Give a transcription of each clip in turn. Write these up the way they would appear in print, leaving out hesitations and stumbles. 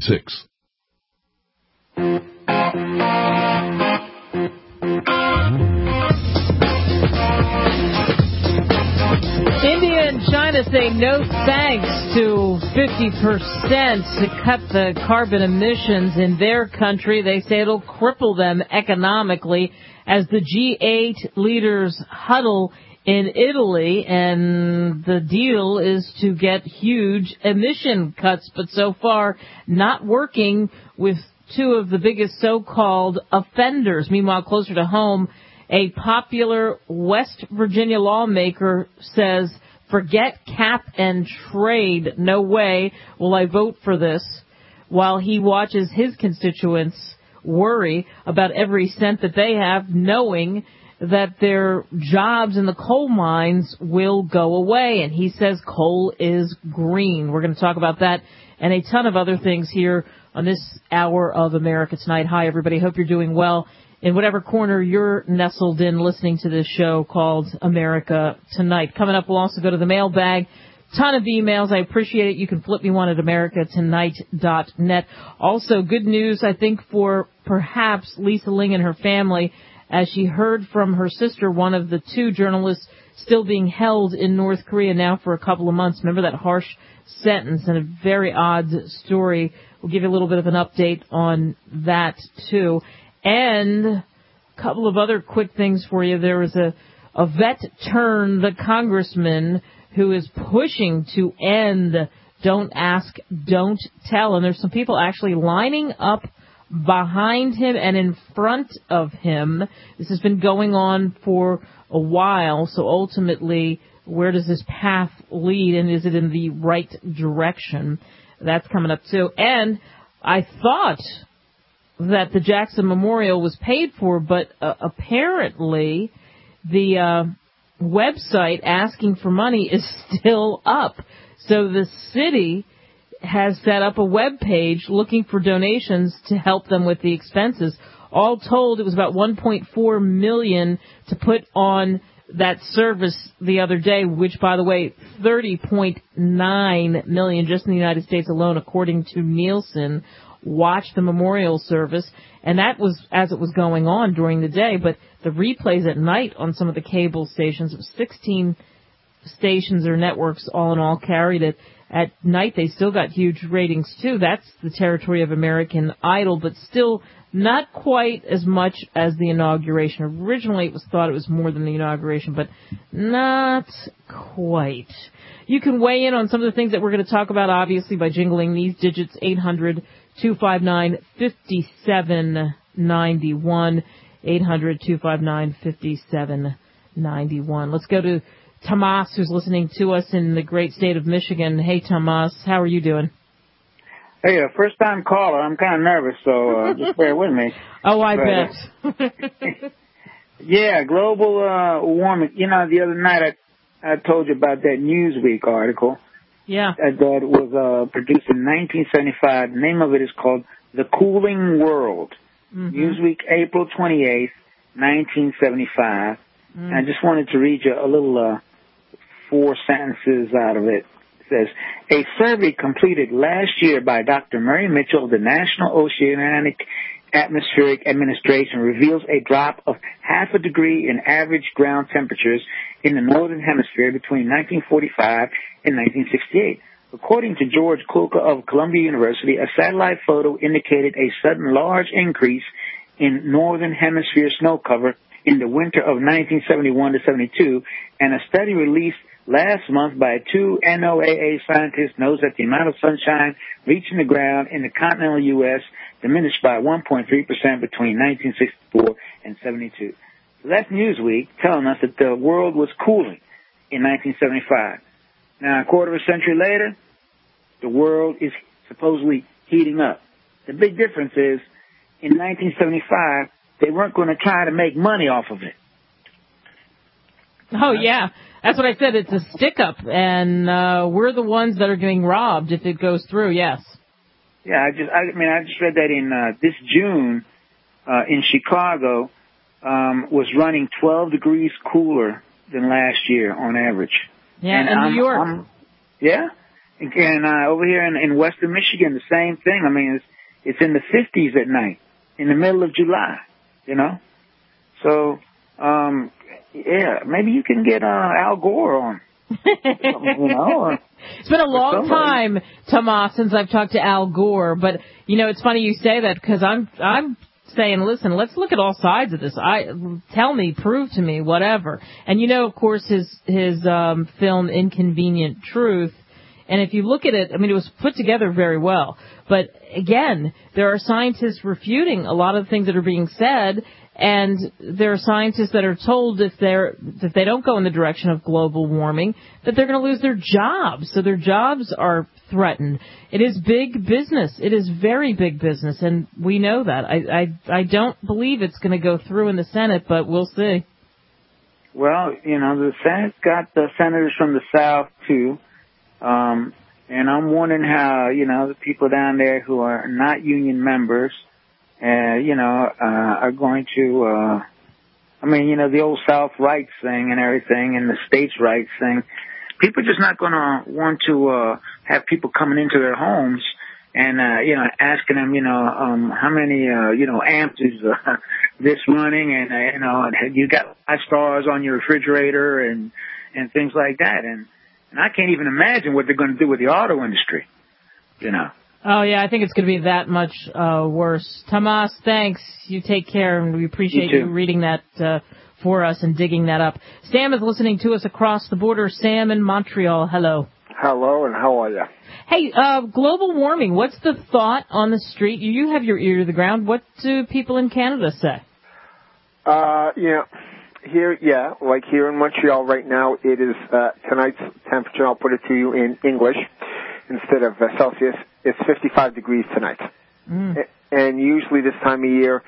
6. India and China say no thanks to 50% to cut the carbon emissions in their country. They say it'll cripple them economically as the G8 leaders huddle in Italy, and the deal is to get huge emission cuts, but so far not working with two of the biggest so-called offenders. Meanwhile, closer to home, a popular West Virginia lawmaker says, forget cap and trade. No way will I vote for this, while he watches his constituents worry about every cent that they have, knowing that their jobs in the coal mines will go away. And he says coal is green. We're going to talk about that and a ton of other things here on this hour of America Tonight. Hi, everybody. Hope you're doing well in whatever corner you're nestled in listening to this show called America Tonight. Coming up, we'll also go to the mailbag. Ton of emails. I appreciate it. You can flip me one at americatonight.net. Also, good news, I think, for perhaps Lisa Ling and her family, as she heard from her sister, one of the two journalists still being held in North Korea now for a couple of months. Remember that harsh sentence and a very odd story. We'll give you a little bit of an update on that, too. And a couple of other quick things for you. There was a vet turned the congressman who is pushing to end Don't Ask, Don't Tell. And there's some people actually lining up behind him and in front of him. This has been going on for a while. So ultimately, where does this path lead, and is it in the right direction? That's coming up, too. And I thought that the Jackson Memorial was paid for, but apparently the website asking for money is still up. So the city has set up a web page looking for donations to help them with the expenses. All told, it was about $1.4 million to put on that service the other day, which, by the way, $30.9 million just in the United States alone, according to Nielsen, watched the memorial service, and that was as it was going on during the day. But the replays at night on some of the cable stations, it was 16 stations or networks all in all carried it. At night, they still got huge ratings, too. That's the territory of American Idol, but still not quite as much as the inauguration. Originally, it was thought it was more than the inauguration, but not quite. You can weigh in on some of the things that we're going to talk about, obviously, by jingling these digits, 800-259-5791, 800-259-5791. Let's go to Tomas, who's listening to us in the great state of Michigan. Hey, Tomas, how are you doing? Hey, first-time caller. I'm kind of nervous, so just bear with me. Oh, I bet. Yeah, global warming. You know, the other night I told you about that Newsweek article. Yeah. That was produced in 1975. The name of it is called The Cooling World. Mm-hmm. Newsweek, April 28th, 1975. And I just wanted to read you a little 4 sentences out of it. It says, a survey completed last year by Dr. Murray Mitchell of the National Oceanic Atmospheric Administration reveals a drop of 0.5 degree in average ground temperatures in the Northern Hemisphere between 1945 and 1968. According to George Kulka of Columbia University, a satellite photo indicated a sudden large increase in Northern Hemisphere snow cover in the winter of 1971 to 72, and a study released last month by 2 NOAA scientists notes that the amount of sunshine reaching the ground in the continental U.S. diminished by 1.3% between 1964 and 72. So that's Newsweek telling us that the world was cooling in 1975. Now, a quarter of a century later, the world is supposedly heating up. The big difference is, in 1975, they weren't going to try to make money off of it. Oh, yeah. That's what I said. It's a stick-up, and we're the ones that are getting robbed if it goes through, yes. Yeah, I just read that in this June in Chicago was running 12 degrees cooler than last year on average. Yeah, and New York. And over here in western Michigan, the same thing. I mean, it's in the 50s at night, in the middle of July, you know? So, yeah, maybe you can get Al Gore on. You know, it's been a long time, Tomas, since I've talked to Al Gore. But, you know, it's funny you say that because I'm saying, listen, let's look at all sides of this. Tell me, prove to me, whatever. And, you know, of course, his film Inconvenient Truth. And if you look at it, I mean, it was put together very well. But, again, there are scientists refuting a lot of the things that are being said. And there are scientists that are told if they don't go in the direction of global warming, that they're going to lose their jobs. So their jobs are threatened. It is big business. It is very big business, and we know that. I don't believe it's going to go through in the Senate, but we'll see. Well, you know, the Senate's got the senators from the South, too. And I'm wondering how, you know, the people down there who are not union members, you know, are going to, I mean, you know, the old South rights thing and everything and the states' rights thing. People are just not going to want to have people coming into their homes and, you know, asking them, you know, how many, you know, amps is this running and, you know, you got 5 stars on your refrigerator and things like that. And I can't even imagine what they're going to do with the auto industry, you know. Oh, yeah, I think it's going to be that much worse. Tomas, thanks. You take care, and we appreciate you reading that for us and digging that up. Sam is listening to us across the border. Sam in Montreal, hello. Hello, and how are you? Hey, global warming, what's the thought on the street? You have your ear to the ground. What do people in Canada say? Yeah, here, yeah, like here in Montreal right now, it is tonight's temperature, I'll put it to you in English instead of Celsius. It's 55 degrees tonight. And usually this time of year,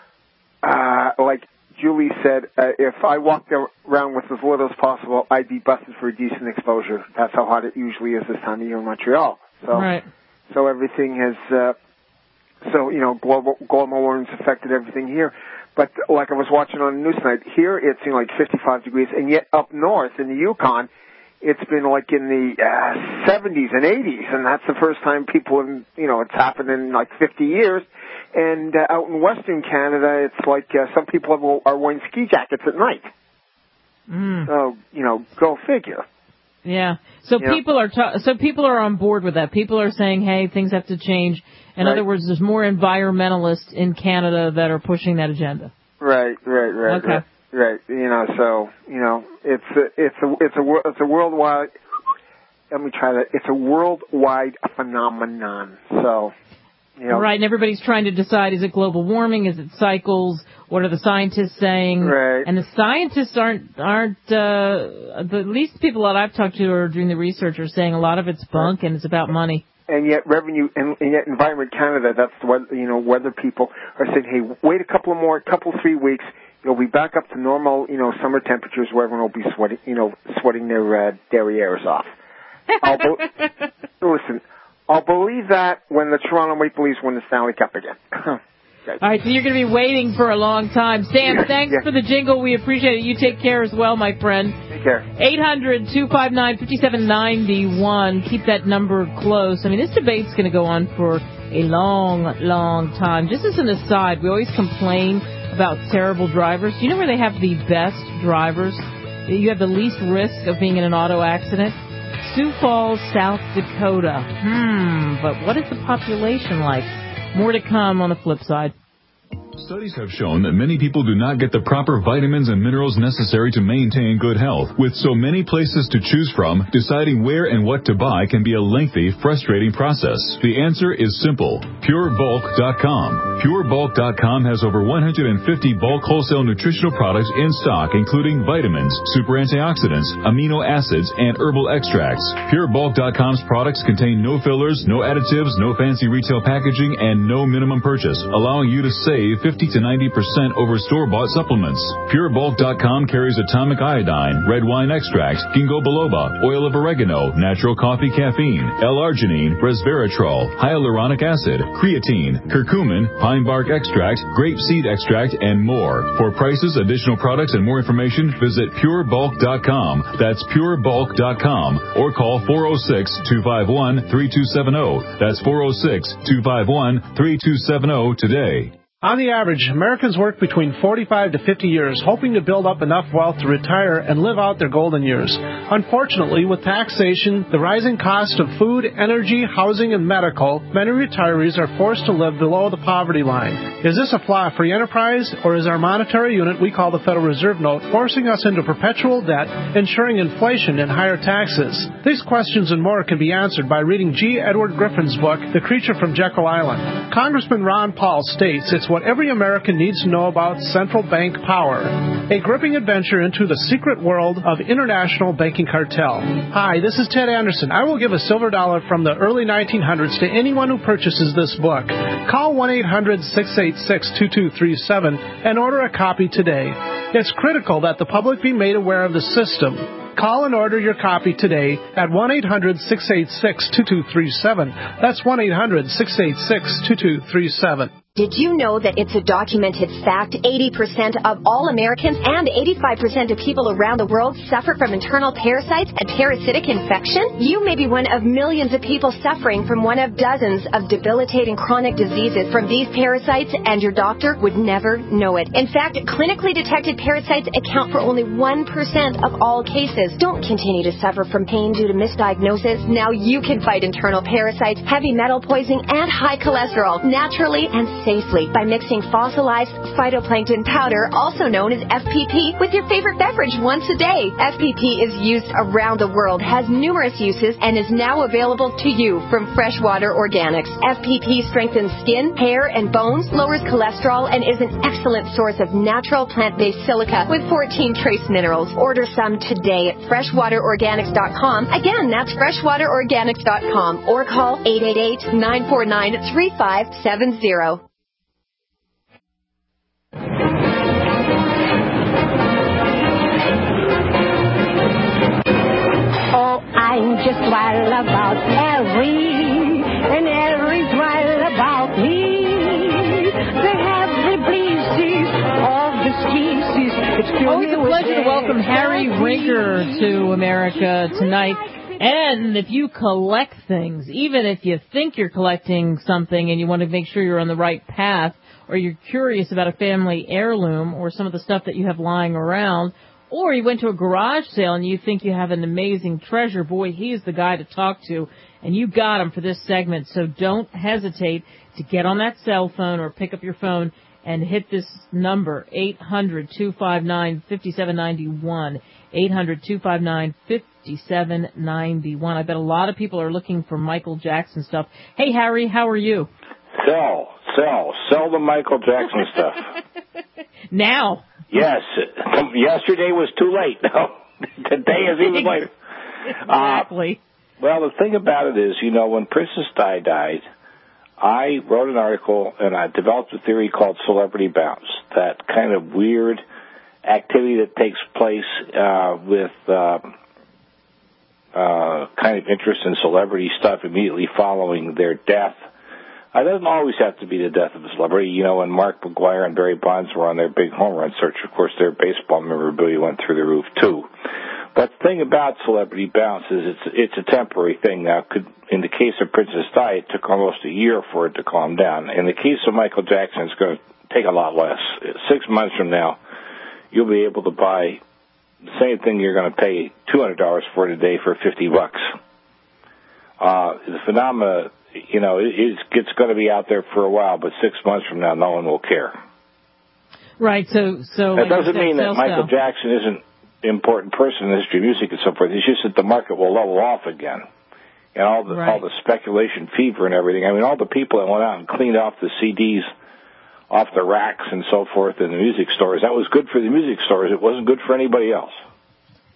like Julie said, if I walked around with as little as possible, I'd be busted for a decent exposure. That's how hot it usually is this time of year in Montreal. So, right. So everything has, so, you know, global warming's affected everything here. But like I was watching on the news tonight, here it's, you know, like 55 degrees, and yet up north in the Yukon, it's been like in the 70s and 80s, and that's the first time people, you know, it's happened in like 50 years. And out in Western Canada, it's like some people are wearing ski jackets at night. So, you know, go figure. Yeah. So people are on board with that. People are saying, hey, things have to change. In other words, there's more environmentalists in Canada that are pushing that agenda. Right. Okay. Right, you know, so, you know, it's a worldwide, let me try that, it's a worldwide phenomenon, so, you know. Right, and everybody's trying to decide, is it global warming, is it cycles, what are the scientists saying? Right. And the scientists aren't the least people that I've talked to or doing the research are saying a lot of it's bunk and it's about money. And yet revenue, and yet Environment Canada, that's what, you know, weather people are saying, hey, wait a couple 3 weeks, you'll be back up to normal, you know, summer temperatures where everyone will be sweating their derrieres off. Listen, I'll believe that when the Toronto Maple Leafs win the Stanley Cup again. All right, so you're going to be waiting for a long time. Sam, thanks for the jingle. We appreciate it. You take care as well, my friend. Take care. 800-259-5791. Keep that number close. I mean, this debate's going to go on for a long, long time. Just as an aside, we always complain about terrible drivers. Do you know where they have the best drivers? You have the least risk of being in an auto accident? Sioux Falls, South Dakota. But what is the population like? More to come on the flip side. Studies have shown that many people do not get the proper vitamins and minerals necessary to maintain good health. With so many places to choose from, deciding where and what to buy can be a lengthy, frustrating process. The answer is simple. PureBulk.com. PureBulk.com has over 150 bulk wholesale nutritional products in stock, including vitamins, super antioxidants, amino acids, and herbal extracts. PureBulk.com's products contain no fillers, no additives, no fancy retail packaging, and no minimum purchase, allowing you to save 50 to 90% over store-bought supplements. PureBulk.com carries atomic iodine, red wine extract, ginkgo biloba, oil of oregano, natural coffee caffeine, L-arginine, resveratrol, hyaluronic acid, creatine, curcumin, pine bark extract, grape seed extract, and more. For prices, additional products, and more information, visit PureBulk.com. That's PureBulk.com. Or call 406-251-3270. That's 406-251-3270 today. On the average, Americans work between 45 to 50 years, hoping to build up enough wealth to retire and live out their golden years. Unfortunately, with taxation, the rising cost of food, energy, housing, and medical, many retirees are forced to live below the poverty line. Is this a flaw of free enterprise, or is our monetary unit we call the Federal Reserve Note forcing us into perpetual debt, ensuring inflation and higher taxes? These questions and more can be answered by reading G. Edward Griffin's book, The Creature from Jekyll Island. Congressman Ron Paul states it's what every American needs to know about central bank power. A gripping adventure into the secret world of international banking cartel. Hi, this is Ted Anderson. I will give a silver dollar from the early 1900s to anyone who purchases this book. Call 1-800-686-2237 and order a copy today. It's critical that the public be made aware of the system. Call and order your copy today at 1-800-686-2237. That's 1-800-686-2237. Did you know that it's a documented fact 80% of all Americans and 85% of people around the world suffer from internal parasites and parasitic infection? You may be one of millions of people suffering from one of dozens of debilitating chronic diseases from these parasites, and your doctor would never know it. In fact, clinically detected parasites account for only 1% of all cases. Don't continue to suffer from pain due to misdiagnosis. Now you can fight internal parasites, heavy metal poisoning, and high cholesterol naturally and safely by mixing fossilized phytoplankton powder, also known as FPP, with your favorite beverage once a day. FPP is used around the world, has numerous uses, and is now available to you from Freshwater Organics. FPP strengthens skin, hair, and bones, lowers cholesterol, and is an excellent source of natural plant-based silica with 14 trace minerals. Order some today at freshwaterorganics.com. Again, that's freshwaterorganics.com, or call 888-949-3570. I'm just wild about Ellie, and Ellie's wild about me. They have the bleezies of the species. Always a pleasure to welcome Harry Rinker to America tonight. And if you collect things, even if you think you're collecting something and you want to make sure you're on the right path, or you're curious about a family heirloom or some of the stuff that you have lying around, or you went to a garage sale and you think you have an amazing treasure, boy, he is the guy to talk to, and you got him for this segment. So don't hesitate to get on that cell phone or pick up your phone and hit this number, 800-259-5791, 800-259-5791. I bet a lot of people are looking for Michael Jackson stuff. Hey, Harry, how are you? Sell the Michael Jackson stuff. Now. Yes. Yesterday was too late. No, today is even later. Exactly. Well, the thing about it is, when Princess Di died, I wrote an article and I developed a theory called celebrity bounce, that kind of weird activity that takes place with kind of interest in celebrity stuff immediately following their death. It doesn't always have to be the death of a celebrity. When Mark McGwire and Barry Bonds were on their big home run search, of course, their baseball memorabilia went through the roof, too. But the thing about celebrity bounce is it's a temporary thing. Now, in the case of Princess Di, it took almost a year for it to calm down. In the case of Michael Jackson, it's going to take a lot less. 6 months from now, you'll be able to buy the same thing you're going to pay $200 for today for $50. The phenomena, it's going to be out there for a while, but 6 months from now, no one will care. Right. So that doesn't mean that Michael Jackson isn't an important person in the history of music and so forth. It's just that the market will level off again, and all the speculation fever and everything. I mean, all the people that went out and cleaned off the CDs off the racks and so forth in the music stores. That was good for the music stores. It wasn't good for anybody else.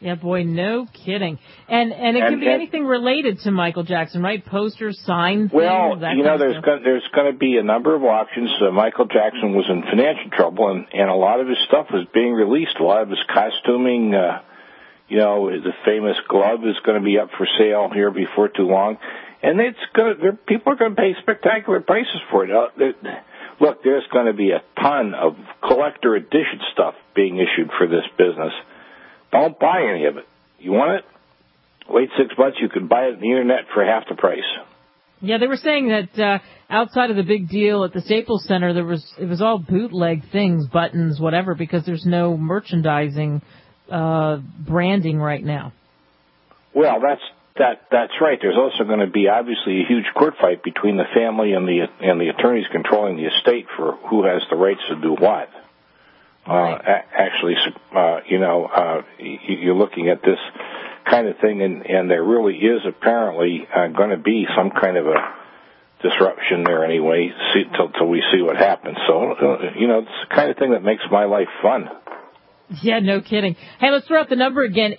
Yeah, boy, no kidding. And it can be anything related to Michael Jackson, right? Posters, signs, well, that there's going to be a number of auctions. Michael Jackson was in financial trouble, and a lot of his stuff was being released. A lot of his costuming, the famous glove is going to be up for sale here before too long. And people are going to pay spectacular prices for it. Look, there's going to be a ton of collector edition stuff being issued for this business. Don't buy any of it. You want it? Wait 6 months. You can buy it on the Internet for half the price. Yeah, they were saying that outside of the big deal at the Staples Center, it was all bootleg things, buttons, whatever, because there's no merchandising branding right now. Well, that's right. There's also going to be obviously a huge court fight between the family and the attorneys controlling the estate for who has the rights to do what. Actually, you're looking at this kind of thing, and there really is apparently going to be some kind of a disruption there anyway, till we see what happens. So, it's the kind of thing that makes my life fun. Yeah, no kidding. Hey, let's throw out the number again,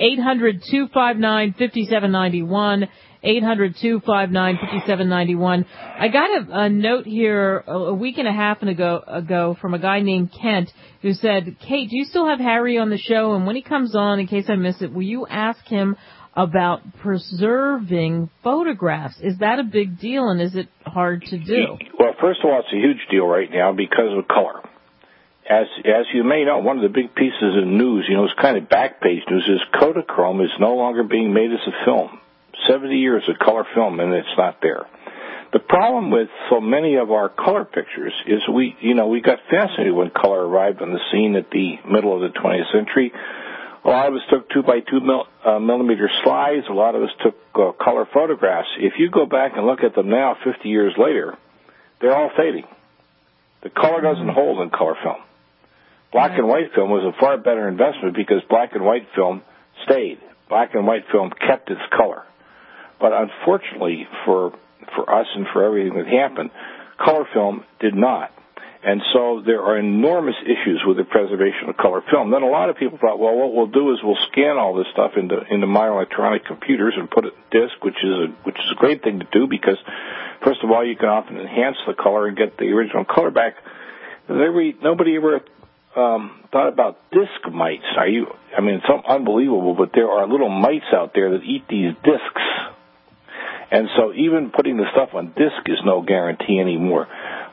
800-259-5791, 800-259-5791. I got a note here a week and a half ago from a guy named Kent who said, Kate, do you still have Harry on the show? And when he comes on, in case I miss it, will you ask him about preserving photographs? Is that a big deal, and is it hard to do? Well, first of all, it's a huge deal right now because of color. As you may know, one of the big pieces of news, it's kind of back page news, is Kodachrome is no longer being made as a film. 70 years of color film, and it's not there. The problem with so many of our color pictures is we got fascinated when color arrived on the scene at the middle of the 20th century. A lot of us took 2x2 millimeter slides. A lot of us took color photographs. If you go back and look at them now, 50 years later, they're all fading. The color doesn't hold in color film. Black and white film was a far better investment because black and white film stayed. Black and white film kept its color. But unfortunately for us and for everything that happened, color film did not. And so there are enormous issues with the preservation of color film. Then a lot of people thought, well, what we'll do is we'll scan all this stuff into microelectronic computers and put it in disc, which is a great thing to do because, first of all, you can often enhance the color and get the original color back. Nobody ever thought about disc mites. It's unbelievable, but there are little mites out there that eat these discs. And so even putting the stuff on disc is no guarantee anymore.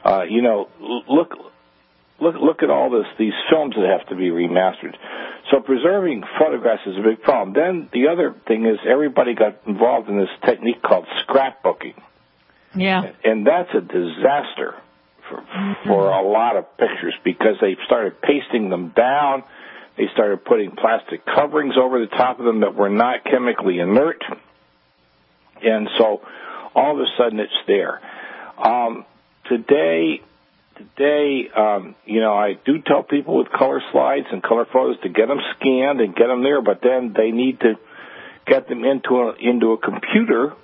Look at all these films that have to be remastered. So preserving photographs is a big problem. Then the other thing is everybody got involved in this technique called scrapbooking. Yeah. And that's a disaster for a lot of pictures because they started pasting them down. They started putting plastic coverings over the top of them that were not chemically inert. And so all of a sudden it's there. Today, I do tell people with color slides and color photos to get them scanned and get them there, but then they need to get them into a computer.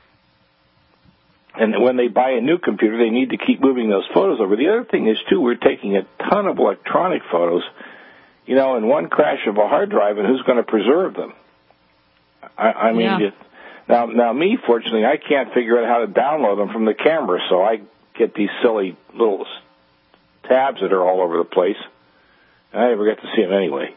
And when they buy a new computer, they need to keep moving those photos over. The other thing is, too, we're taking a ton of electronic photos, in one crash of a hard drive, and who's going to preserve them? Now, me, fortunately, I can't figure out how to download them from the camera, so I get these silly little tabs that are all over the place, and I never get to see them anyway.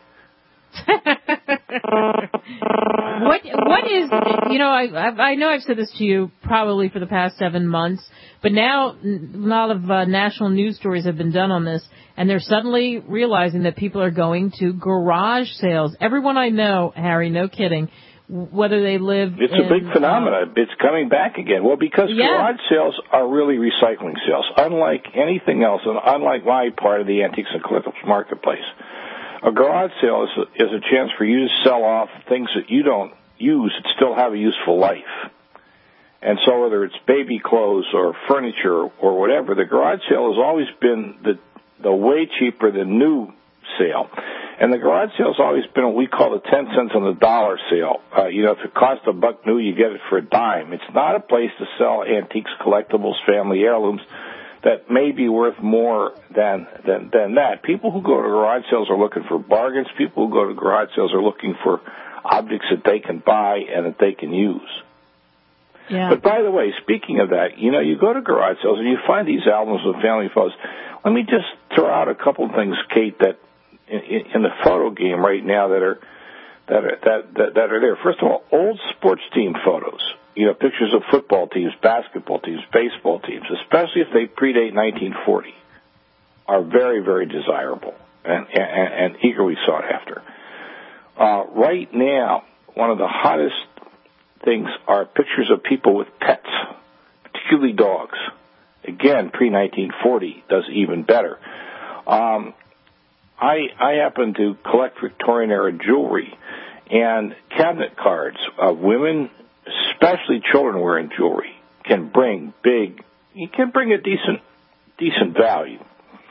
What is, I know I've said this to you probably for the past 7 months, but now a lot of national news stories have been done on this, and they're suddenly realizing that people are going to garage sales. Everyone I know, Harry, no kidding, whether they live It's a big phenomenon. It's coming back again. Well, because garage sales are really recycling sales, unlike anything else, and unlike my part of the antiques and collectibles marketplace. A garage sale is a chance for you to sell off things that you don't use that still have a useful life. And so whether it's baby clothes or furniture or whatever, the garage sale has always been the way cheaper than new sale. And the garage sale has always been what we call the 10 cents on the dollar sale. If it costs $1 new, you get it for a dime. It's not a place to sell antiques, collectibles, family heirlooms. that may be worth more than that. People who go to garage sales are looking for bargains. People who go to garage sales are looking for objects that they can buy and that they can use. Yeah. But by the way, speaking of that, you go to garage sales and you find these albums of family photos. Let me just throw out a couple of things, Kate, that in the photo game right now that are there. First of all, old sports team photos. Pictures of football teams, basketball teams, baseball teams, especially if they predate 1940, are very, very desirable and eagerly sought after. Right now, one of the hottest things are pictures of people with pets, particularly dogs. Again, pre-1940 does even better. I happen to collect Victorian-era jewelry, and cabinet cards of women, especially children wearing jewelry, can bring a decent value.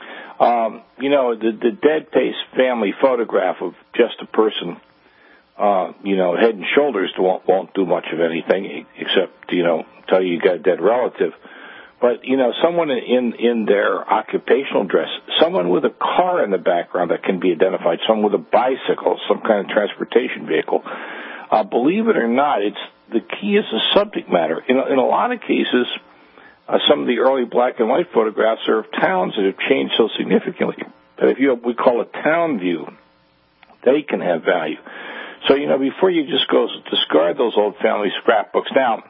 The dead face family photograph of just a person, head and shoulders won't do much of anything except, tell you got a dead relative. But, someone in their occupational dress, someone with a car in the background that can be identified, someone with a bicycle, some kind of transportation vehicle. Believe it or not, the key is the subject matter. In a lot of cases, some of the early black and white photographs are of towns that have changed so significantly that if you have what we call a town view, they can have value. So, before you just go discard those old family scrapbooks. Now,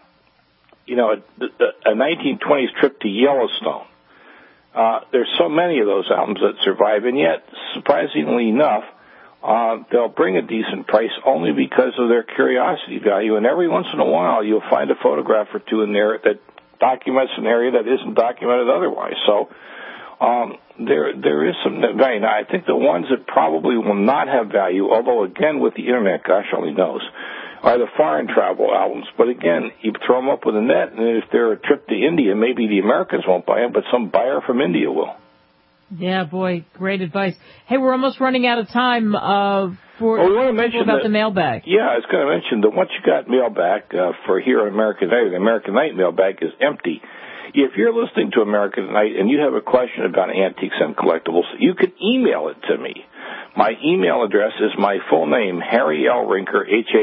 a 1920s trip to Yellowstone, there's so many of those albums that survive, and yet, surprisingly enough, they'll bring a decent price only because of their curiosity value, and every once in a while you'll find a photograph or two in there that documents an area that isn't documented otherwise. So there is some value. Now, I think the ones that probably will not have value, although, again, with the Internet, gosh only knows, are the foreign travel albums. But, again, you throw them up with a net, and if they're a trip to India, maybe the Americans won't buy them, but some buyer from India will. Yeah, boy, great advice. Hey, we're almost running out of time for we want to mention about the mailbag. Yeah, I was going to mention that once you got mailbag for here on American Night, the American Night mailbag is empty. If you're listening to American Night and you have a question about antiques and collectibles, you can email it to me. My email address is my full name, Harry L. Rinker,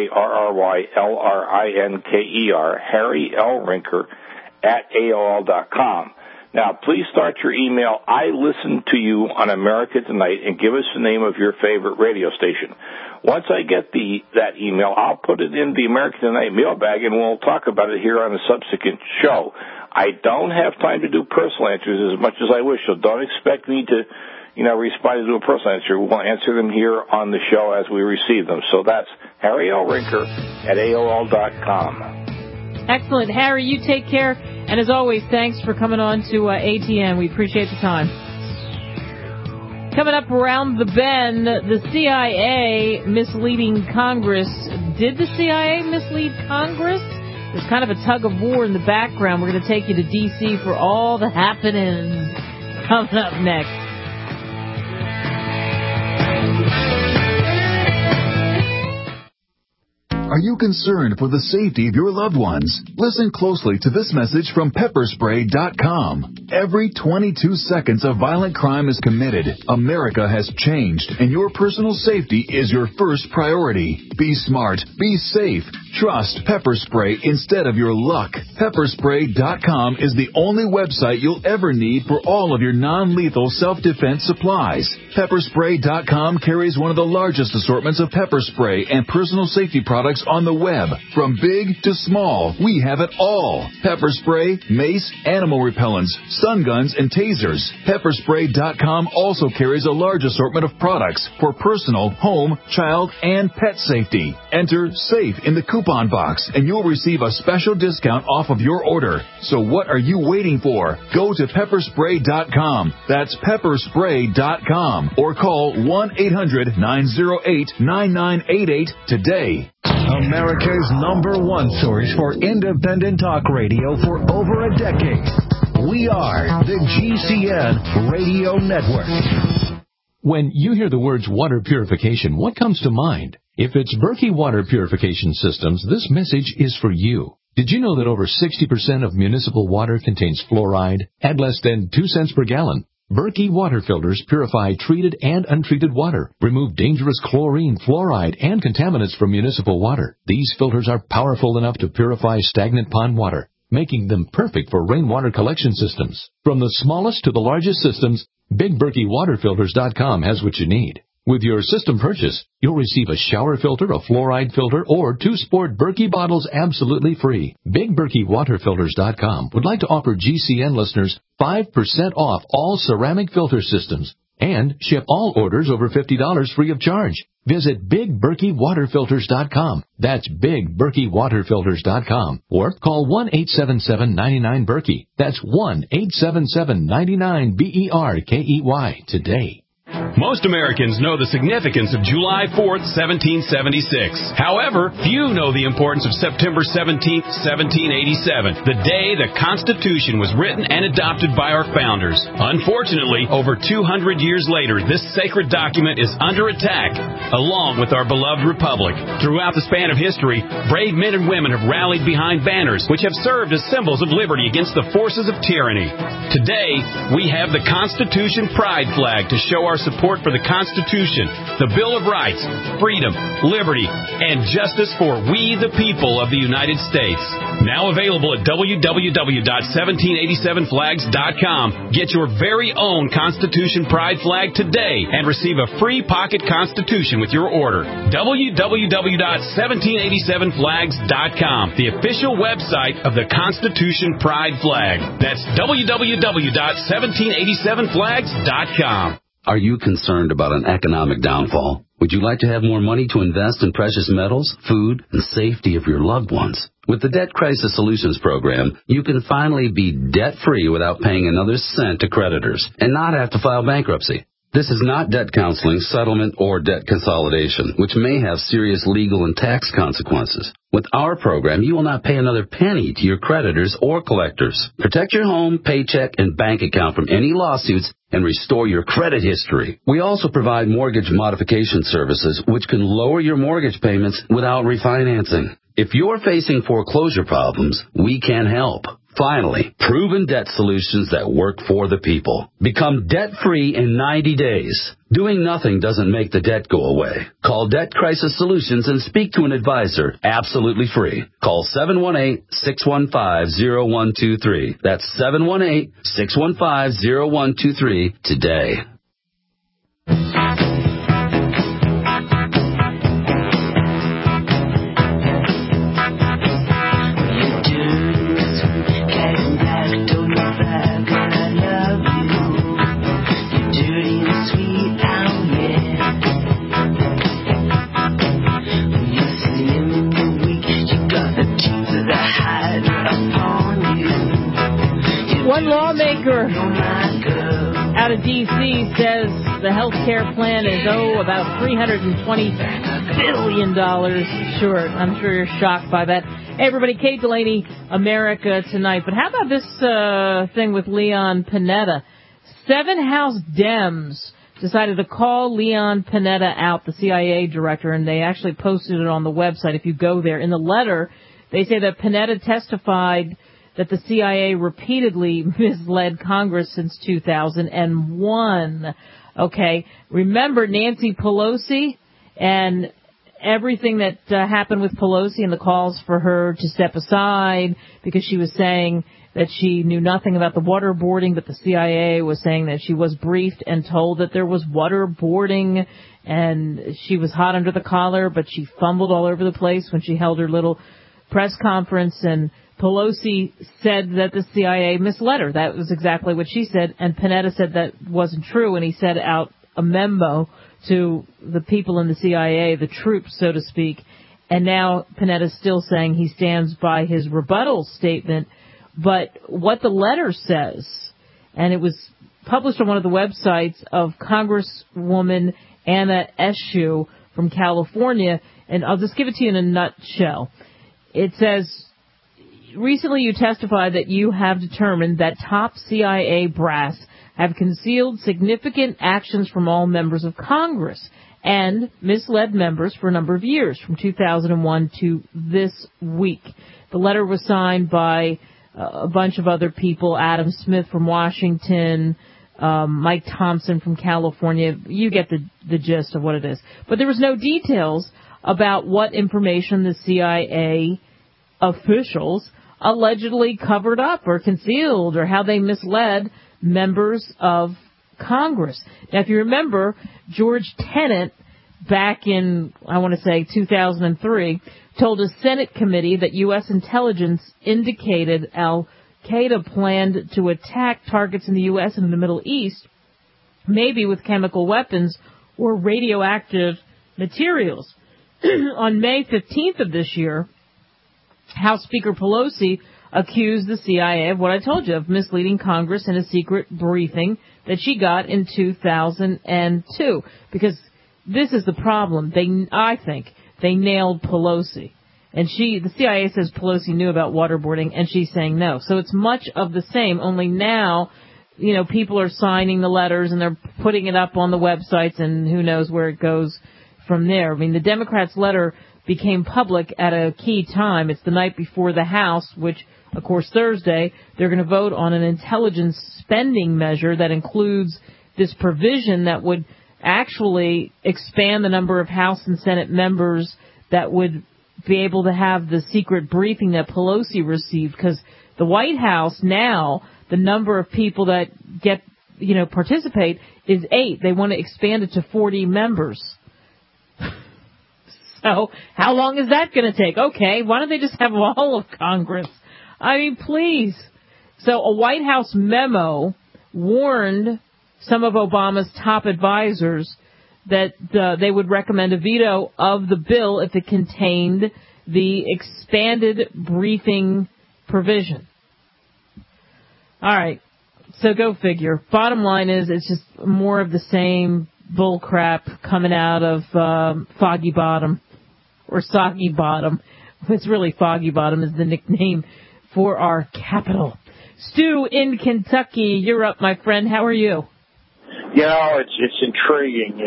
HarryLrinker, Harry L. Rinker @AOL.com. Now, please start your email. I listen to you on America Tonight, and give us the name of your favorite radio station. Once I get that email, I'll put it in the America Tonight mailbag, and we'll talk about it here on a subsequent show. I don't have time to do personal answers as much as I wish, so don't expect me to, respond to a personal answer. We'll answer them here on the show as we receive them. So that's Harry L. Rinker @AOL.com. Excellent. Harry, you take care. And as always, thanks for coming on to ATN. We appreciate the time. Coming up around the bend, the CIA misleading Congress. Did the CIA mislead Congress? There's kind of a tug of war in the background. We're going to take you to D.C. for all the happenings. Coming up next. Are you concerned for the safety of your loved ones? Listen closely to this message from pepperspray.com. Every 22 seconds a violent crime is committed. America has changed, and your personal safety is your first priority. Be smart. Be safe. Trust Pepper Spray instead of your luck. Pepperspray.com is the only website you'll ever need for all of your non-lethal self-defense supplies. Pepperspray.com carries one of the largest assortments of pepper spray and personal safety products on the web. From big to small, we have it all. Pepper spray, mace, animal repellents, stun guns, and tasers. Pepperspray.com also carries a large assortment of products for personal, home, child, and pet safety. Enter SAFE in the coupon box, and you'll receive a special discount off of your order. So what are you waiting for? Go to pepperspray.com. That's pepperspray.com. Or call 1-800-908-9988 today. America's #1 source for independent talk radio for over a decade. We are the GCN Radio Network. When you hear the words water purification, what comes to mind? If it's Berkey Water Purification Systems, this message is for you. Did you know that over 60% of municipal water contains fluoride at less than 2 cents per gallon? Berkey water filters purify treated and untreated water, remove dangerous chlorine, fluoride, and contaminants from municipal water. These filters are powerful enough to purify stagnant pond water, making them perfect for rainwater collection systems. From the smallest to the largest systems, BigBerkeyWaterFilters.com has what you need. With your system purchase, you'll receive a shower filter, a fluoride filter, or 2 sport Berkey bottles absolutely free. BigBerkeyWaterFilters.com would like to offer GCN listeners 5% off all ceramic filter systems and ship all orders over $50 free of charge. Visit BigBerkeyWaterFilters.com. That's BigBerkeyWaterFilters.com. Or call 1-877-99-BERKEY. That's 1-877-99-BERKEY today. Most Americans know the significance of July 4th, 1776. However, few know the importance of September 17th, 1787, the day the Constitution was written and adopted by our founders. Unfortunately, over 200 years later, this sacred document is under attack, along with our beloved republic. Throughout the span of history, brave men and women have rallied behind banners which have served as symbols of liberty against the forces of tyranny. Today, we have the Constitution Pride Flag to show our support for the Constitution, the Bill of Rights, freedom, liberty, and justice for we the people of the United States. Now available at www.1787flags.com. Get your very own Constitution Pride Flag today and receive a free pocket Constitution with your order. www.1787flags.com, the official website of the Constitution Pride Flag. That's www.1787flags.com. Are you concerned about an economic downfall? Would you like to have more money to invest in precious metals, food, and safety of your loved ones? With the Debt Crisis Solutions Program, you can finally be debt-free without paying another cent to creditors and not have to file bankruptcy. This is not debt counseling, settlement, or debt consolidation, which may have serious legal and tax consequences. With our program, you will not pay another penny to your creditors or collectors. Protect your home, paycheck, and bank account from any lawsuits and restore your credit history. We also provide mortgage modification services, which can lower your mortgage payments without refinancing. If you're facing foreclosure problems, we can help. Finally, proven debt solutions that work for the people. Become debt-free in 90 days. Doing nothing doesn't make the debt go away. Call Debt Crisis Solutions and speak to an advisor absolutely free. Call 718-615-0123. That's 718-615-0123 today. One lawmaker out of D.C. says the health care plan is, about $320 billion short. I'm sure you're shocked by that. Hey, everybody, Kate Delaney, America Tonight. But how about this thing with Leon Panetta? 7 House Dems decided to call Leon Panetta out, the CIA director, and they actually posted it on the website. If you go there, in the letter, they say that Panetta testified that the CIA repeatedly misled Congress since 2001. Okay, remember Nancy Pelosi and everything that happened with Pelosi and the calls for her to step aside because she was saying that she knew nothing about the waterboarding, but the CIA was saying that she was briefed and told that there was waterboarding, and she was hot under the collar, but she fumbled all over the place when she held her little press conference, and Pelosi said that the CIA misled her. That was exactly what she said, and Panetta said that wasn't true, and he sent out a memo to the people in the CIA, the troops, so to speak, and now Panetta's still saying he stands by his rebuttal statement. But what the letter says, and it was published on one of the websites of Congresswoman Anna Eshoo from California, and I'll just give it to you in a nutshell. It says, recently you testified that you have determined that top CIA brass have concealed significant actions from all members of Congress and misled members for a number of years, from 2001 to this week. The letter was signed by a bunch of other people, Adam Smith from Washington, Mike Thompson from California. You get the gist of what it is. But there was no details about what information the CIA officials allegedly covered up or concealed, or how they misled members of Congress. Now, if you remember, George Tenet, back in, I want to say, 2003, told a Senate committee that U.S. intelligence indicated al-Qaeda planned to attack targets in the U.S. and the Middle East, maybe with chemical weapons or radioactive materials. On May 15th of this year, House Speaker Pelosi accused the CIA of what I told you, of misleading Congress in a secret briefing that she got in 2002. Because this is the problem. I think they nailed Pelosi. And the CIA says Pelosi knew about waterboarding, and she's saying no. So it's much of the same, only now, people are signing the letters and they're putting it up on the websites, and who knows where it goes from there. I mean, the Democrats' letter became public at a key time. It's the night before the House, which, of course, Thursday, they're going to vote on an intelligence spending measure that includes this provision that would actually expand the number of House and Senate members that would be able to have the secret briefing that Pelosi received. Because the White House now, the number of people that participate is 8. They want to expand it to 40 members. So how long is that going to take? Okay, why don't they just have all of Congress? I mean, please. So a White House memo warned some of Obama's top advisors that they would recommend a veto of the bill if it contained the expanded briefing provision. All right, so go figure. Bottom line is it's just more of the same bull crap coming out of Foggy Bottom. Or Soggy Bottom. It's really Foggy Bottom is the nickname for our capital. Stu in Kentucky, you're up, my friend. How are you? It's intriguing,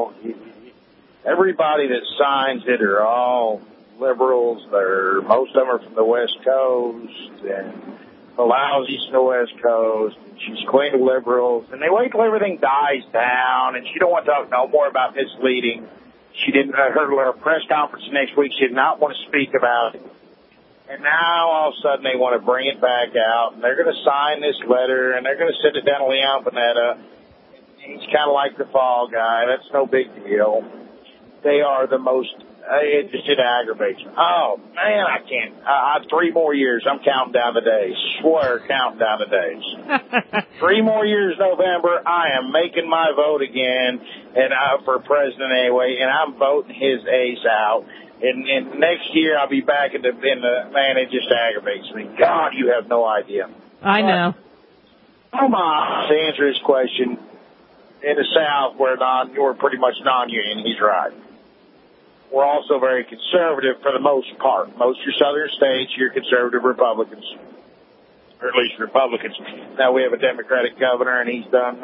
Everybody that signs it are all liberals. Most of them are from the West Coast, and Pelosi's from the West Coast, and she's queen of liberals, and they wait till everything dies down, and she don't want to talk no more about misleading. She didn't, her press conference next week, she did not want to speak about it. And now all of a sudden they want to bring it back out, and they're going to sign this letter, and they're going to send it down to Leon Panetta. He's kind of like the fall guy. That's no big deal. They are the most, it aggravates me. Oh, man, I can't. 3 more years, I'm counting down the days. Swear, counting down the days. 3 more years, November, I am making my vote again, and for president anyway, and I'm voting his ace out. And next year, I'll be back in the man, it just aggravates me. God, you have no idea. I know. Come on, to answer his question, in the South, we're pretty much non-union, he's right. We're also very conservative for the most part. Most of your southern states, you're conservative Republicans, or at least Republicans. Now we have a Democratic governor, and he's done,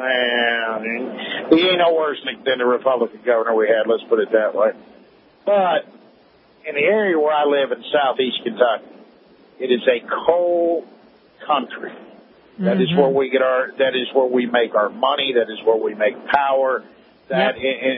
he ain't no worse than the Republican governor we had, let's put it that way. But in the area where I live in southeast Kentucky, it is a coal country. That is where we that is where we make our money, that is where we make power. And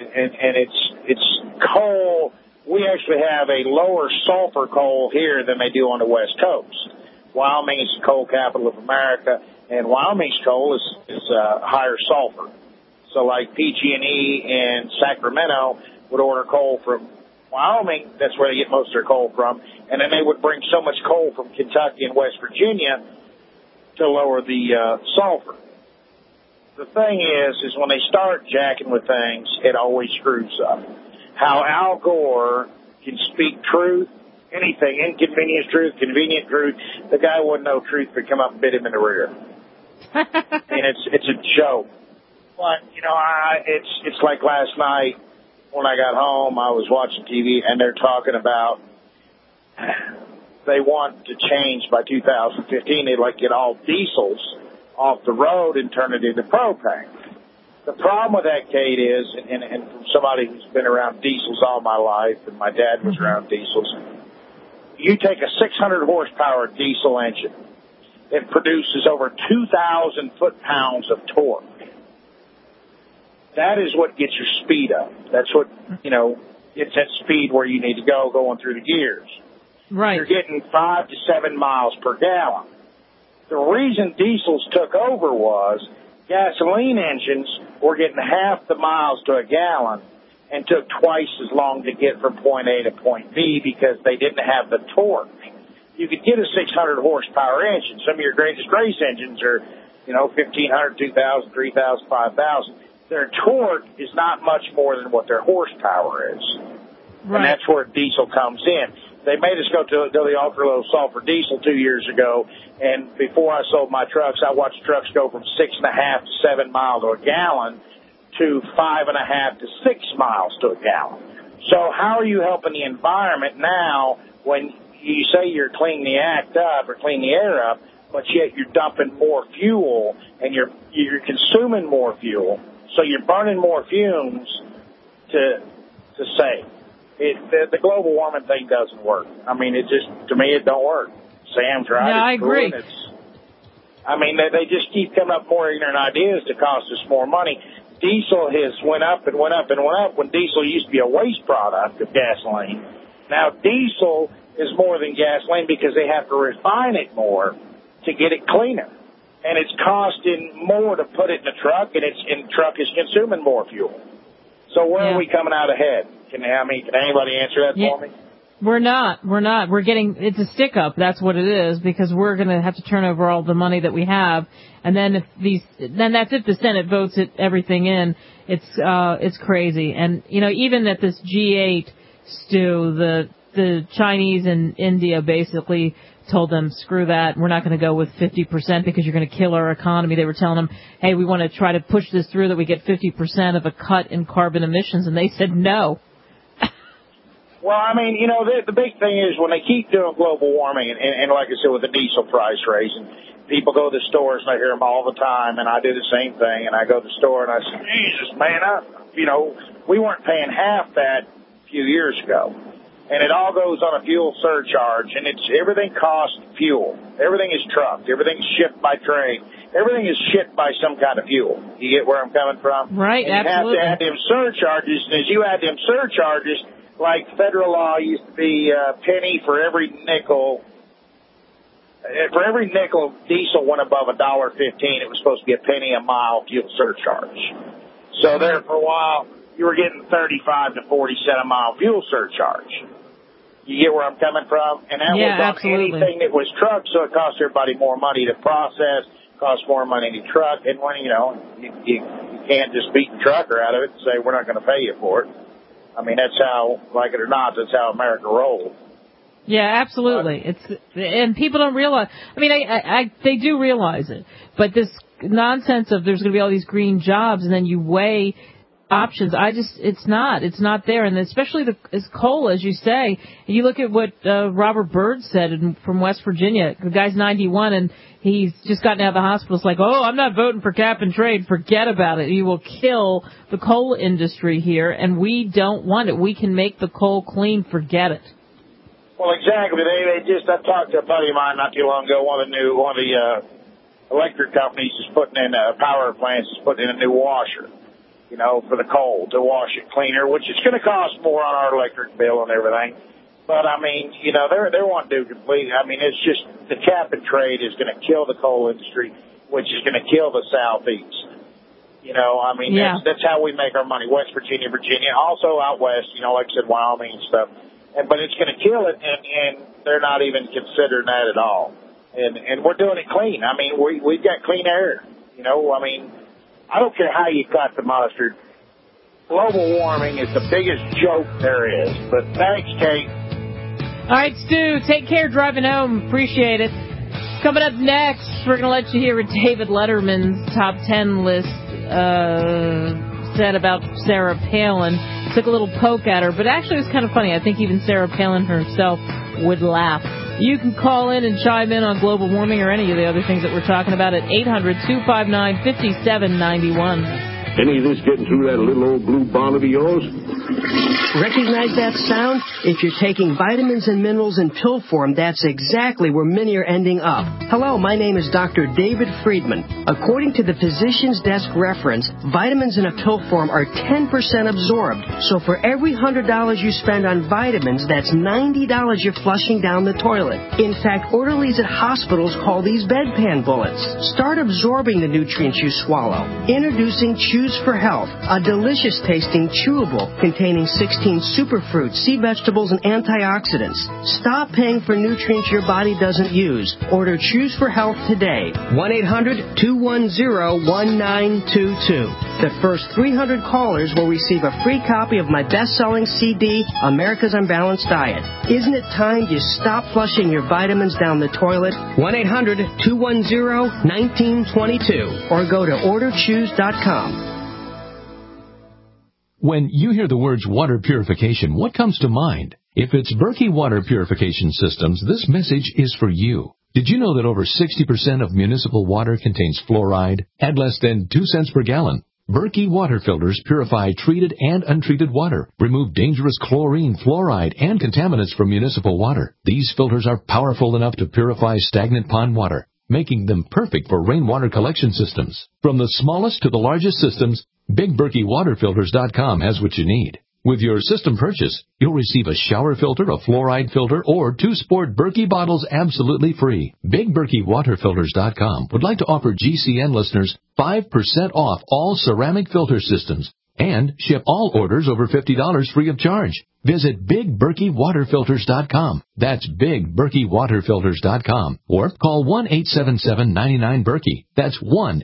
it's coal. We actually have a lower sulfur coal here than they do on the West Coast. Wyoming is the coal capital of America, and Wyoming's coal is higher sulfur. So like PG&E and Sacramento would order coal from Wyoming. That's where they get most of their coal from. And then they would bring so much coal from Kentucky and West Virginia to lower the sulfur. The thing is when they start jacking with things, it always screws up. How Al Gore can speak truth, anything, inconvenient truth, convenient truth, the guy wouldn't know truth but come up and bit him in the rear. And it's a joke. But, it's like last night when I got home, I was watching TV, and they're talking about they want to change by 2015. They'd like to get all diesels off the road and turn it into propane. The problem with that, Kate, is, and from somebody who's been around diesels all my life, and my dad was around diesels, you take a 600 horsepower diesel engine, it produces over 2,000 foot-pounds of torque. That is what gets your speed up. That's what, gets that speed where you need to go going through the gears. Right. You're getting 5 to 7 miles per gallon. The reason diesels took over was gasoline engines were getting half the miles to a gallon and took twice as long to get from point A to point B because they didn't have the torque. You could get a 600 horsepower engine. Some of your greatest race engines are, 1,500, 2,000, 3,000, 5,000. Their torque is not much more than what their horsepower is. Right. And that's where diesel comes in. They made us go to the ultra-low sulfur diesel 2 years ago, and before I sold my trucks, I watched trucks go from 6.5 to 7 miles to a gallon to 5.5 to 6 miles to a gallon. So how are you helping the environment now when you say you're cleaning the act up or cleaning the air up, but yet you're dumping more fuel and you're consuming more fuel, so you're burning more fumes to save? The global warming thing doesn't work. I mean, to me, it don't work. Sam's right. Yeah, I agree. They just keep coming up with more ignorant ideas to cost us more money. Diesel has went up and went up and went up when diesel used to be a waste product of gasoline. Now, diesel is more than gasoline because they have to refine it more to get it cleaner. And it's costing more to put it in a truck, and the truck is consuming more fuel. So where are we coming out ahead? Can anybody answer that for me? We're not. It's a stick up. That's what it is, because we're going to have to turn over all the money that we have. And then that's if the Senate votes everything in. It's crazy. And, even at this G8, Stu, the Chinese and India basically told them, screw that, we're not going to go with 50% because you're going to kill our economy. They were telling them, hey, we want to try to push this through that we get 50% of a cut in carbon emissions, and they said no. Well, the big thing is when they keep doing global warming, and like I said, with the diesel price raising, people go to the stores and I hear them all the time, and I do the same thing, and I go to the store and I say, Jesus, man, we weren't paying half that a few years ago. And it all goes on a fuel surcharge, and everything costs fuel. Everything is trucked. Everything's shipped by train. Everything is shipped by some kind of fuel. You get where I'm coming from? Right, and absolutely. You have to add them surcharges, and as you add them surcharges, like federal law used to be a penny for every nickel. For every nickel diesel went above $1.15, it was supposed to be a penny a mile fuel surcharge. So there for a while, you were getting 35 to 40 cent a mile fuel surcharge. You get where I'm coming from? And that was on anything that was trucked, so it cost everybody more money to process, cost more money to truck, and when, you can't just beat the trucker out of it and say, we're not going to pay you for it. That's how, like it or not, that's how America rolls. Yeah, absolutely. And people don't realize, they do realize it, but this nonsense of there's going to be all these green jobs and then you weigh options. It's not there. And especially as coal, as you say, you look at what Robert Byrd said from West Virginia. The guy's 91 and he's just gotten out of the hospital. It's like, I'm not voting for cap and trade. Forget about it. You will kill the coal industry here, and we don't want it. We can make the coal clean. Forget it. Well, exactly. I talked to a buddy of mine not too long ago. One of the electric companies is putting in power plants is putting in a new washer. For the coal to wash it cleaner, which is going to cost more on our electric bill and everything. But, they want to do complete. It's just the cap and trade is going to kill the coal industry, which is going to kill the Southeast. That's how we make our money. West Virginia, also out west, like I said, Wyoming and stuff. But it's going to kill it, and they're not even considering that at all. And we're doing it clean. We've got clean air. I don't care how you cut the mustard. Global warming is the biggest joke there is. But thanks, Kate. All right, Stu, take care driving home. Appreciate it. Coming up next, we're going to let you hear what David Letterman's top 10 list said about Sarah Palin. Took a little poke at her, but actually it was kind of funny. I think even Sarah Palin herself would laugh. You can call in and chime in on global warming or any of the other things that we're talking about at 800-259-5791. Any of this getting through that little old blue bonnet of yours? Recognize that sound? If you're taking vitamins and minerals in pill form, that's exactly where many are ending up. Hello, my name is Dr. David Friedman. According to the Physician's Desk reference, vitamins in a pill form are 10% absorbed. So for every $100 you spend on vitamins, that's $90 you're flushing down the toilet. In fact, orderlies at hospitals call these bedpan bullets. Start absorbing the nutrients you swallow. Introducing Choose for Health, a delicious tasting chewable containing 16 superfruits, sea vegetables, and antioxidants. Stop paying for nutrients your body doesn't use. Order Choose for Health today. 1-800-210-1922. The first 300 callers will receive a free copy of my best-selling CD, America's Unbalanced Diet. Isn't it time you stop flushing your vitamins down the toilet? 1-800-210-1922 or go to orderchoose.com. When you hear the words water purification, what comes to mind? If it's Berkey Water Purification Systems, this message is for you. Did you know that over 60% of municipal water contains fluoride at less than 2 cents per gallon? Berkey water filters purify treated and untreated water, remove dangerous chlorine, fluoride, and contaminants from municipal water. These filters are powerful enough to purify stagnant pond water, making them perfect for rainwater collection systems. From the smallest to the largest systems, BigBerkeyWaterFilters.com has what you need. With your system purchase, you'll receive a shower filter, a fluoride filter, or 2 sport Berkey bottles absolutely free. BigBerkeyWaterFilters.com would like to offer GCN listeners 5% off all ceramic filter systems and ship all orders over $50 free of charge. Visit BigBerkeyWaterFilters.com. That's BigBerkeyWaterFilters.com. Or call 1-877-99-BERKEY. That's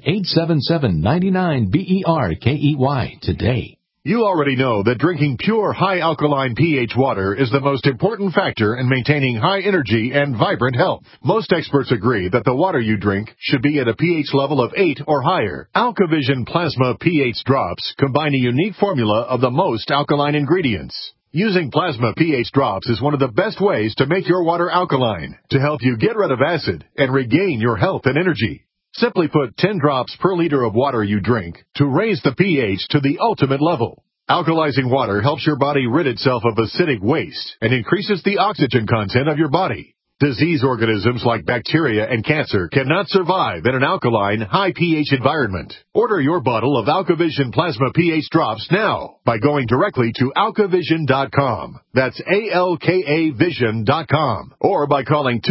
1-877-99-BERKEY today. You already know that drinking pure high alkaline pH water is the most important factor in maintaining high energy and vibrant health. Most experts agree that the water you drink should be at a pH level of 8 or higher. AlkaVision Plasma pH drops combine a unique formula of the most alkaline ingredients. Using plasma pH drops is one of the best ways to make your water alkaline, to help you get rid of acid and regain your health and energy. Simply put 10 drops per liter of water you drink to raise the pH to the ultimate level. Alkalizing water helps your body rid itself of acidic waste and increases the oxygen content of your body. Disease organisms like bacteria and cancer cannot survive in an alkaline, high pH environment. Order your bottle of AlkaVision Plasma pH drops now by going directly to AlkaVision.com. That's ALKAVision.com. Or by calling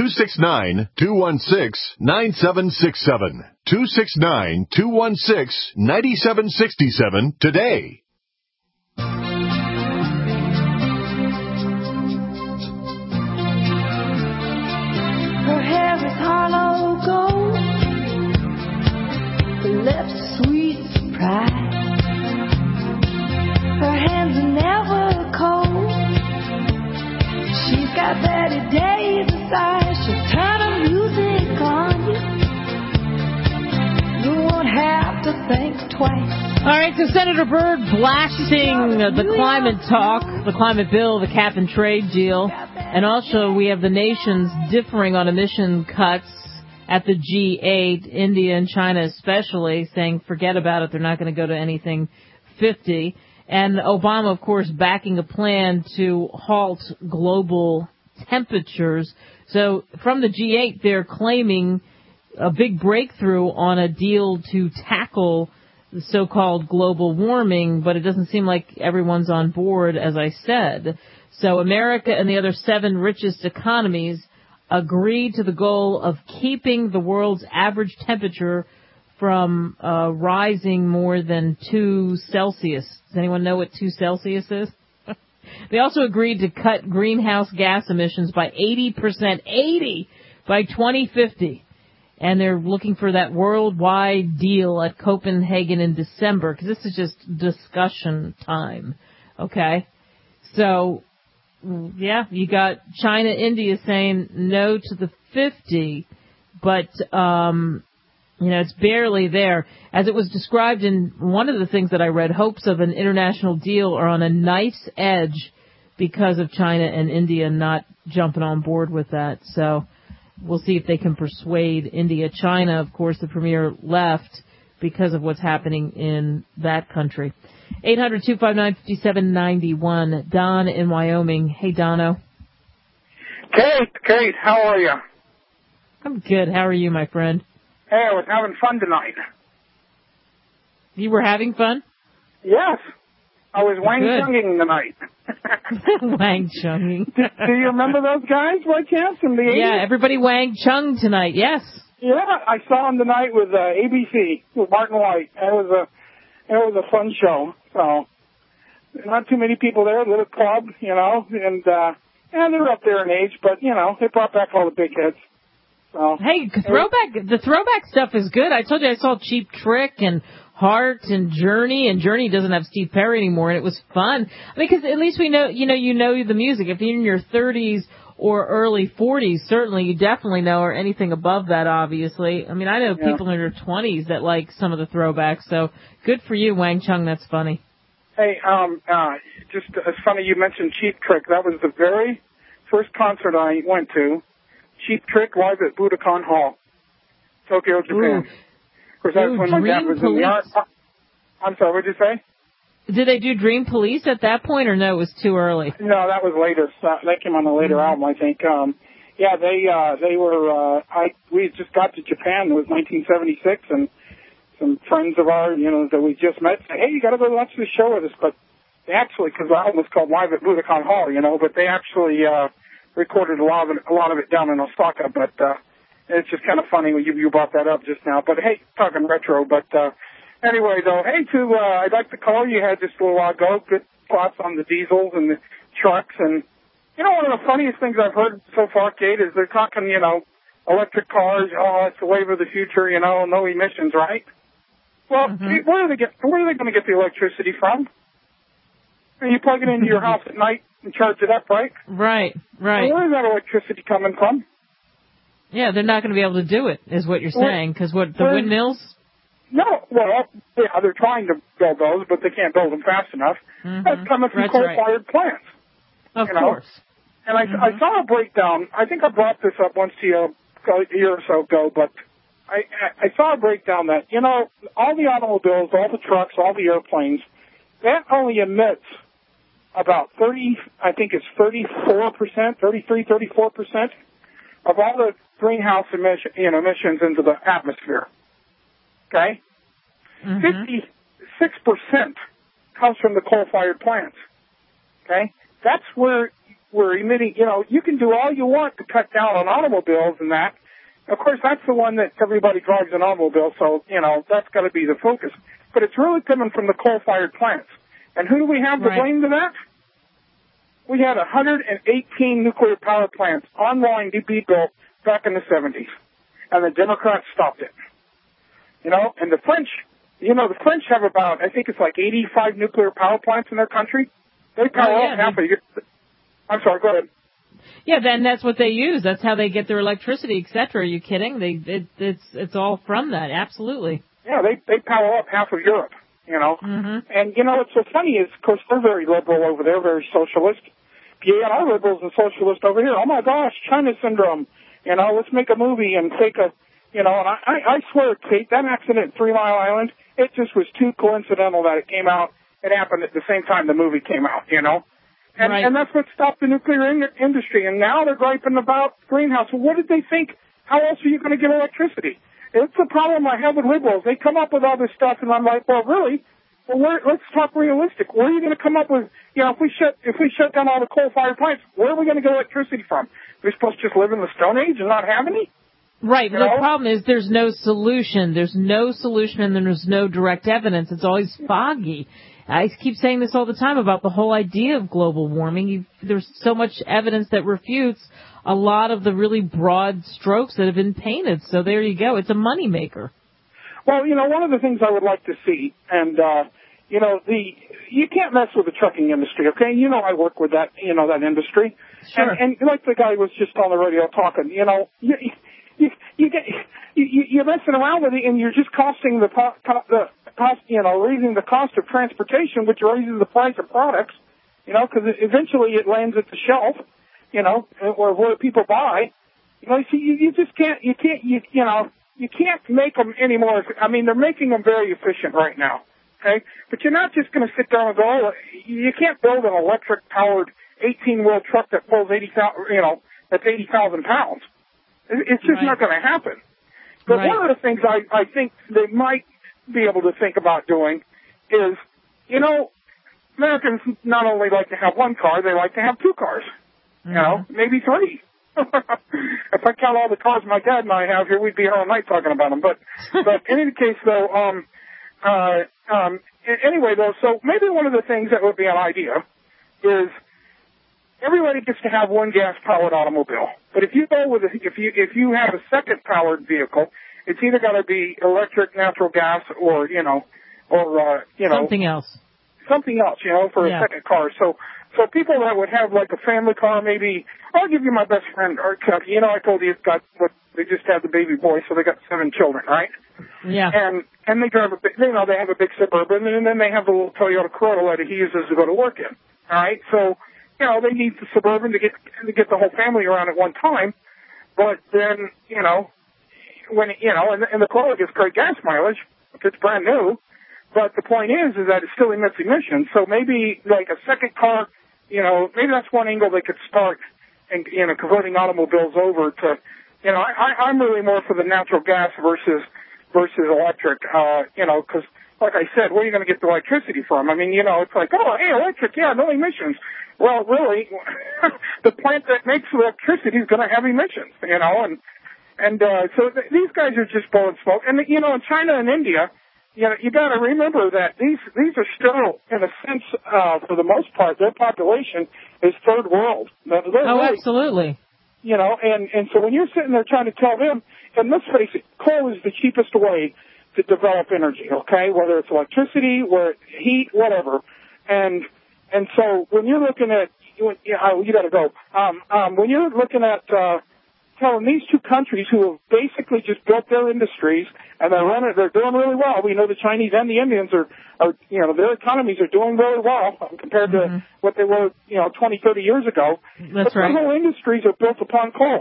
269-216-9767. 269-216-9767 today. Her hair is hollow gold, her lips sweet surprise. Her hands are never cold. She's got Betty Davis eyes. She'll turn her music on you. You won't have to think twice. All right, so Senator Byrd blasting the climate talk, the climate bill, the cap and trade deal. And also we have the nations differing on emission cuts at the G8, India and China especially, saying forget about it, they're not going to go to anything 50. And Obama, of course, backing a plan to halt global temperatures. So from the G8, they're claiming a big breakthrough on a deal to tackle the so-called global warming, but it doesn't seem like everyone's on board, as I said. So America and the other 7 richest economies agreed to the goal of keeping the world's average temperature from rising more than 2 Celsius. Does anyone know what 2 Celsius is? They also agreed to cut greenhouse gas emissions by 80% by 2050. And they're looking for that worldwide deal at Copenhagen in December, because this is just discussion time, okay? So, yeah, you got China, India saying no to the 50, but, it's barely there. As it was described in one of the things that I read, hopes of an international deal are on a knife's edge because of China and India not jumping on board with that, so we'll see if they can persuade India. China, of course, the premier left because of what's happening in that country. 800-259-5791. Don in Wyoming. Hey, Dono. Kate, how are you? I'm good. How are you, my friend? Hey, I was having fun tonight. You were having fun? Yes. I was Wang Chunging tonight. Wang Chunging. Do you remember those guys by chance in the 80s? Yeah, everybody Wang Chung tonight, yes. Yeah, I saw them tonight with ABC, with Martin White. It was a fun show. So, not too many people there, little club, you know, and they're up there in age, but, you know, they brought back all the big hits. So, hey, the throwback stuff is good. I told you I saw Cheap Trick and Heart and Journey doesn't have Steve Perry anymore, and it was fun. Because at least we know, you know the music. If you're in your 30s or early 40s, certainly you definitely know, or anything above that, obviously. I mean, I know people in their 20s that like some of the throwbacks, so good for you, Wang Chung. That's funny. Hey, it's funny you mentioned Cheap Trick. That was the very first concert I went to. Cheap Trick live at Budokan Hall, Tokyo, Japan. Of course, that's when my dad was in the art. I'm sorry, what did you say? Did they do Dream Police at that point, or no, it was too early? No, that was later. That came on a later album, I think. They were, we just got to Japan. It was 1976, and some friends of ours, you know, that we just met said, hey, you got to go watch this show with us. But they actually, because the album was called Live at Budokan Hall, you know, but they actually recorded a lot of it down in Osaka. But it's just kind of funny when you brought that up just now. But hey, talking retro. But anyway, though, hey, I'd like to call you had just a little while ago. Good thoughts on the diesels and the trucks. And, you know, one of the funniest things I've heard so far, Kate, is they're talking, you know, electric cars. Oh, it's the wave of the future, you know, no emissions, right? Well, where are they going to get the electricity from? And you plug it into your house at night and charge it up, right? Right. And where is that electricity coming from? Yeah, they're not going to be able to do it, is what you're saying, because the windmills? No, well, yeah, they're trying to build those, but they can't build them fast enough. That's coming from coal-fired plants. Of course. And I saw a breakdown. I think I brought this up once to you a year or so ago, but I saw a breakdown that, you know, all the automobiles, all the trucks, all the airplanes, that only emits about 34%, 34% of all the greenhouse emissions into the atmosphere. Okay? 56% comes from the coal-fired plants. Okay? That's where we're emitting, you know, you can do all you want to cut down on automobiles and that. Of course, that's the one that everybody drives an automobile, so, you know, that's got to be the focus. But it's really coming from the coal-fired plants. And who do we have to blame to that? We had 118 nuclear power plants online to be built back in the 70s. And the Democrats stopped it. You know, and the French have about, I think it's like 85 nuclear power plants in their country. They power off half of your... I'm sorry, go ahead. Yeah, then that's what they use. That's how they get their electricity, etc. Are you kidding? It's all from that, absolutely. Yeah, they power up half of Europe, you know. And, you know, what's so funny is, of course, they're very liberal over there, very socialist. Yeah, our liberals and socialists over here, oh my gosh, China syndrome. You know, let's make a movie and take a, you know, and I swear, Kate, that accident at 3 Mile Island, it just was too coincidental that it came out. It happened at the same time the movie came out, you know. And that's what stopped the nuclear industry. And now they're griping about greenhouse. Well, what did they think? How else are you going to get electricity? It's the problem I have with liberals. They come up with all this stuff, and I'm like, well, really? Well, let's talk realistic. Where are you going to come up with, you know, if we shut down all the coal-fired plants, where are we going to get electricity from? We're supposed to just live in the Stone Age and not have any? Right. The problem is there's no solution. There's no solution, and there's no direct evidence. It's always foggy. I keep saying this all the time about the whole idea of global warming. There's so much evidence that refutes a lot of the really broad strokes that have been painted. So there you go. It's a moneymaker. Well, you know, one of the things I would like to see, and, you know, you can't mess with the trucking industry, okay? You know I work with that, you know, that industry. Sure. And like the guy was just on the radio talking, you know, you're messing around with it, and you're just costing the cost, you know, raising the cost of transportation, which raises the price of products, you know, because eventually it lands at the shelf, you know, or where people buy. You know, so you just can't, you know, you can't make them anymore. I mean, they're making them very efficient right now. Okay, but you're not just going to sit down and go, oh, you can't build an electric-powered 18-wheel truck that pulls 80,000, that's 80,000 pounds. It's just not going to happen. But one of the things I think they might be able to think about doing is, Americans not only like to have one car, they like to have two cars. Maybe three. If I count all the cars my dad and I have here, we'd be here all night talking about them. But in any case, though, anyway, though, so maybe one of the things that would be an idea is everybody gets to have one gas-powered automobile. But if you go with if you have a second-powered vehicle, it's either got to be electric, natural gas, or something else. Something else, for a second car. So people that would have like a family car, maybe I'll give you my best friend, or Chucky. I told you they just had the baby boy, so they got 7 children, right? Yeah. And they drive they have a big Suburban, and then they have the little Toyota Corolla that he uses to go to work in. All right, so they need the Suburban to get the whole family around at one time. But then when and the Corolla gets great gas mileage if it's brand new. But the point is that it still emits emissions. So maybe like a second car, maybe that's one angle they could start and converting automobiles over to. I'm really more for the natural gas versus electric. Because like I said, where are you going to get the electricity from? I mean, it's like, oh, hey, electric, yeah, no emissions. Well, really, the plant that makes electricity is going to have emissions. So these guys are just blowing smoke. And in China and India, you got to remember that these are still, in a sense, for the most part, their population is third world. Absolutely. And so when you're sitting there trying to tell them, and let's face it, coal is the cheapest way to develop energy, okay? Whether it's electricity or heat, whatever. And so when you're looking at, you got to go. When you're looking at telling these two countries who have basically just built their industries and they're doing really well. We know the Chinese and the Indians are their economies are doing really well compared to what they were, 20, 30 years ago. That's right. Their whole industries are built upon coal,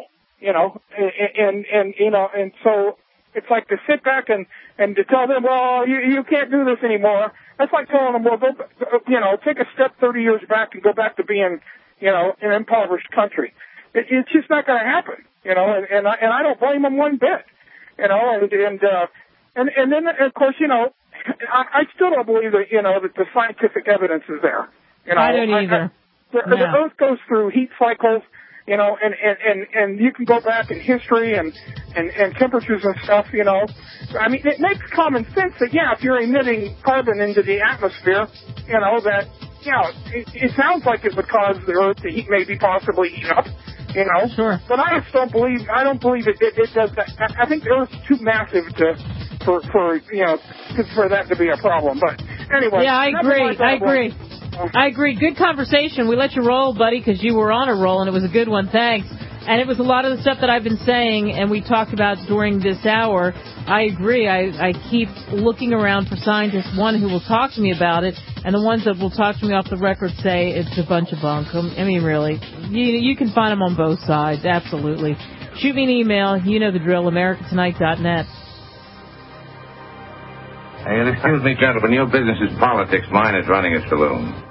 and so it's like to sit back and to tell them, well, you can't do this anymore. That's like telling them, well, take a step 30 years back and go back to being, an impoverished country. It's just not going to happen, and I don't blame them one bit, and then of course, I still don't believe that, that the scientific evidence is there. I don't either. The Earth goes through heat cycles, and you can go back in history and temperatures and stuff, I mean, it makes common sense that, if you're emitting carbon into the atmosphere, that, it sounds like it would cause the Earth to maybe possibly heat up, Sure. But I don't believe it does that. I think the Earth's too massive for that to be a problem. But anyway. Yeah, I agree. Good conversation. We let you roll, buddy, because you were on a roll, and it was a good one. Thanks. And it was a lot of the stuff that I've been saying and we talked about during this hour. I agree. I keep looking around for scientists, one who will talk to me about it, and the ones that will talk to me off the record say it's a bunch of bunk. I mean, really. You can find them on both sides. Absolutely. Shoot me an email. You know the drill, americatonight.net. Hey, excuse me, gentlemen. Your business is politics. Mine is running a saloon.